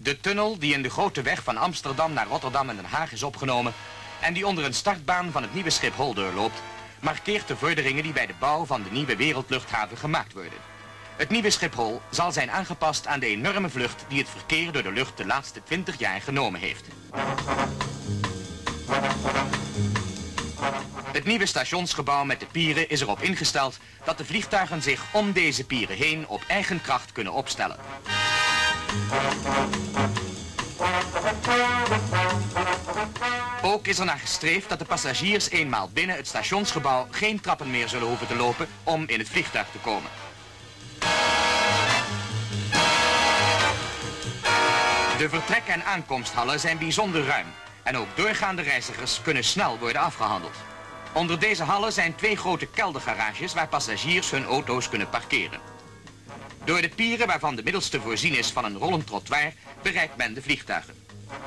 De tunnel die in de grote weg van Amsterdam naar Rotterdam en Den Haag is opgenomen en die onder een startbaan van het nieuwe Schiphol doorloopt, markeert de vorderingen die bij de bouw van de nieuwe wereldluchthaven gemaakt worden. Het nieuwe Schiphol zal zijn aangepast aan de enorme vlucht die het verkeer door de lucht de laatste 20 jaar genomen heeft. Het nieuwe stationsgebouw met de pieren is erop ingesteld dat de vliegtuigen zich om deze pieren heen op eigen kracht kunnen opstellen. Ook is er naar gestreefd dat de passagiers eenmaal binnen het stationsgebouw geen trappen meer zullen hoeven te lopen om in het vliegtuig te komen. De vertrek- en aankomsthallen zijn bijzonder ruim en ook doorgaande reizigers kunnen snel worden afgehandeld. Onder deze hallen zijn 2 grote keldergarages waar passagiers hun auto's kunnen parkeren. Door de pieren waarvan de middelste voorzien is van een rollend trottoir bereikt men de vliegtuigen.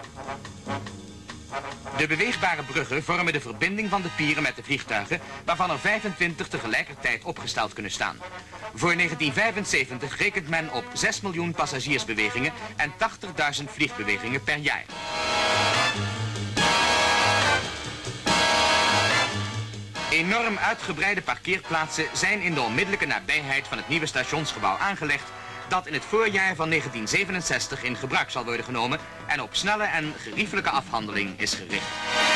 De beweegbare bruggen vormen de verbinding van de pieren met de vliegtuigen, waarvan er 25 tegelijkertijd opgesteld kunnen staan. Voor 1975 rekent men op 6 miljoen passagiersbewegingen en 80.000 vliegbewegingen per jaar. Enorm uitgebreide parkeerplaatsen zijn in de onmiddellijke nabijheid van het nieuwe stationsgebouw aangelegd, dat in het voorjaar van 1967 in gebruik zal worden genomen en op snelle en geriefelijke afhandeling is gericht.